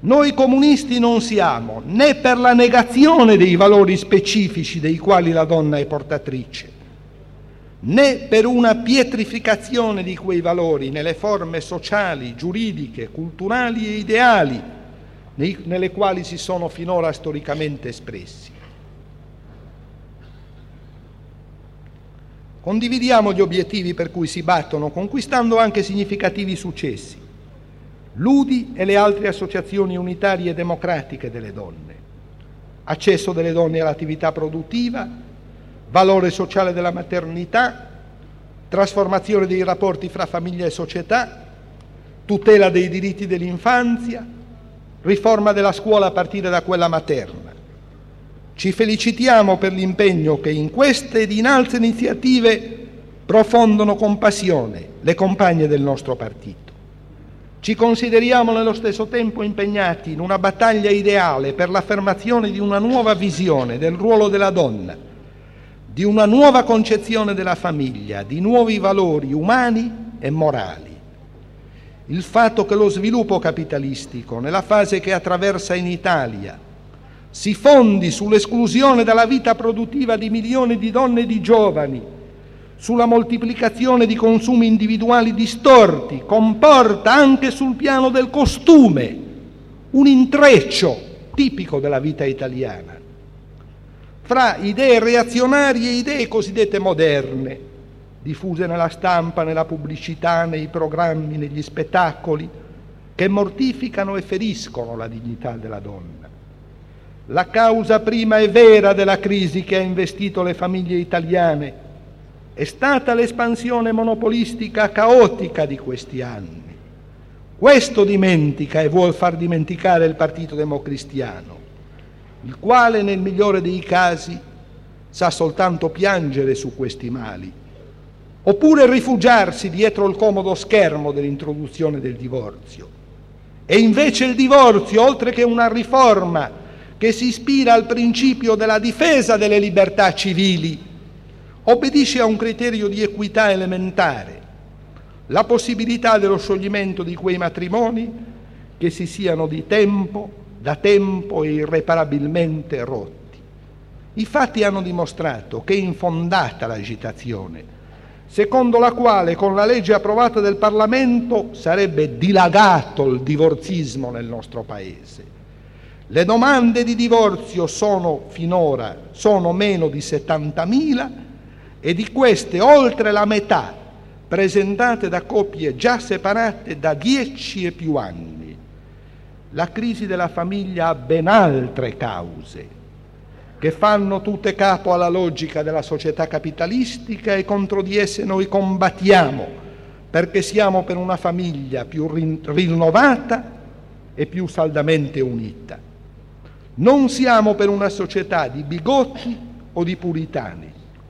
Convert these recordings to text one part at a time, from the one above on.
Noi comunisti non siamo né per la negazione dei valori specifici dei quali la donna è portatrice, né per una pietrificazione di quei valori nelle forme sociali, giuridiche, culturali e ideali nelle quali si sono finora storicamente espressi. Condividiamo gli obiettivi per cui si battono, conquistando anche significativi successi, l'UDI e le altre associazioni unitarie democratiche delle donne: accesso delle donne all'attività produttiva, valore sociale della maternità, trasformazione dei rapporti fra famiglia e società, tutela dei diritti dell'infanzia, riforma della scuola a partire da quella materna. Ci felicitiamo per l'impegno che in queste ed in altre iniziative profondono con passione le compagne del nostro partito. Ci consideriamo nello stesso tempo impegnati in una battaglia ideale per l'affermazione di una nuova visione del ruolo della donna, di una nuova concezione della famiglia, di nuovi valori umani e morali. Il fatto che lo sviluppo capitalistico, nella fase che attraversa in Italia, si fondi sull'esclusione dalla vita produttiva di milioni di donne e di giovani, sulla moltiplicazione di consumi individuali distorti, comporta anche sul piano del costume un intreccio tipico della vita italiana fra idee reazionarie e idee cosiddette moderne, diffuse nella stampa, nella pubblicità, nei programmi, negli spettacoli, che mortificano e feriscono la dignità della donna. La causa prima e vera della crisi che ha investito le famiglie italiane è stata l'espansione monopolistica caotica di questi anni. Questo dimentica e vuol far dimenticare il Partito Democristiano, il quale nel migliore dei casi sa soltanto piangere su questi mali, oppure rifugiarsi dietro il comodo schermo dell'introduzione del divorzio. E invece il divorzio, oltre che una riforma che si ispira al principio della difesa delle libertà civili, obbedisce a un criterio di equità elementare: la possibilità dello scioglimento di quei matrimoni che si siano da tempo e irreparabilmente rotti. I fatti hanno dimostrato che è infondata l'agitazione, secondo la quale con la legge approvata del Parlamento sarebbe dilagato il divorzismo nel nostro Paese. Le domande di divorzio finora sono meno di 70.000 e di queste oltre la metà presentate da coppie già separate da 10 e più anni. La crisi della famiglia ha ben altre cause, che fanno tutte capo alla logica della società capitalistica, e contro di esse noi combattiamo, perché siamo per una famiglia più rinnovata e più saldamente unita. Non siamo per una società di bigotti o di puritani,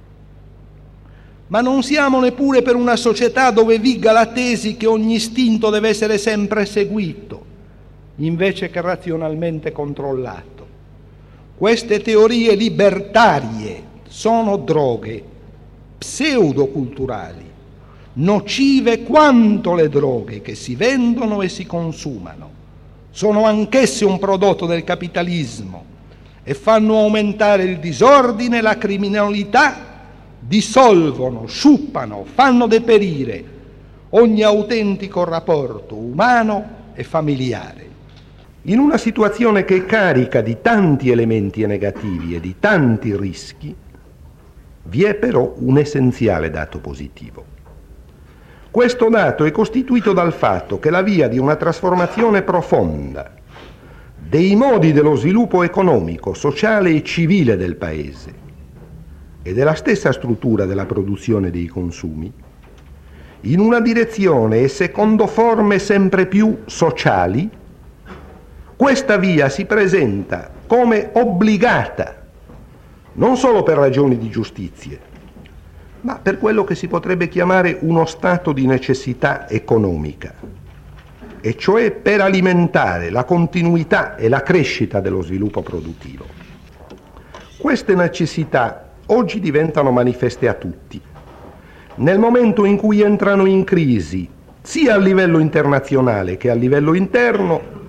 ma non siamo neppure per una società dove viga la tesi che ogni istinto deve essere sempre seguito, invece che razionalmente controllato. Queste teorie libertarie sono droghe pseudoculturali, nocive quanto le droghe che si vendono e si consumano. Sono anch'esse un prodotto del capitalismo e fanno aumentare il disordine e la criminalità, dissolvono, sciuppano, fanno deperire ogni autentico rapporto umano e familiare. In una situazione che è carica di tanti elementi negativi e di tanti rischi, vi è però un essenziale dato positivo. Questo dato è costituito dal fatto che la via di una trasformazione profonda dei modi dello sviluppo economico, sociale e civile del Paese e della stessa struttura della produzione dei consumi, in una direzione e secondo forme sempre più sociali, questa via si presenta come obbligata, non solo per ragioni di giustizia, ma per quello che si potrebbe chiamare uno stato di necessità economica, e cioè per alimentare la continuità e la crescita dello sviluppo produttivo. Queste necessità oggi diventano manifeste a tutti, nel momento in cui entrano in crisi, sia a livello internazionale che a livello interno,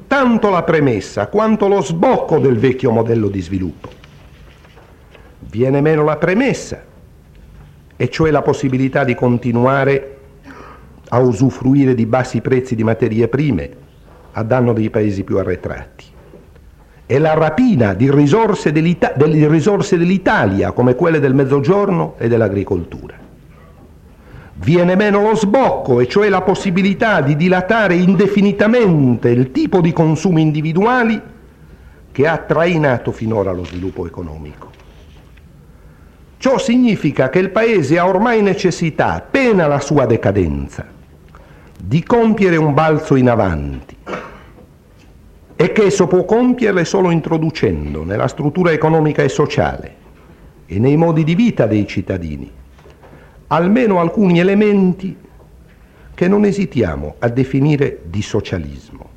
tanto la premessa quanto lo sbocco del vecchio modello di sviluppo. Viene meno la premessa, e cioè la possibilità di continuare a usufruire di bassi prezzi di materie prime a danno dei paesi più arretrati. E la rapina di risorse dell'Italia, come quelle del Mezzogiorno e dell'agricoltura. Viene meno lo sbocco, e cioè la possibilità di dilatare indefinitamente il tipo di consumi individuali che ha trainato finora lo sviluppo economico. Ciò significa che il Paese ha ormai necessità, pena la sua decadenza, di compiere un balzo in avanti, e che esso può compierle solo introducendo nella struttura economica e sociale e nei modi di vita dei cittadini almeno alcuni elementi che non esitiamo a definire di socialismo.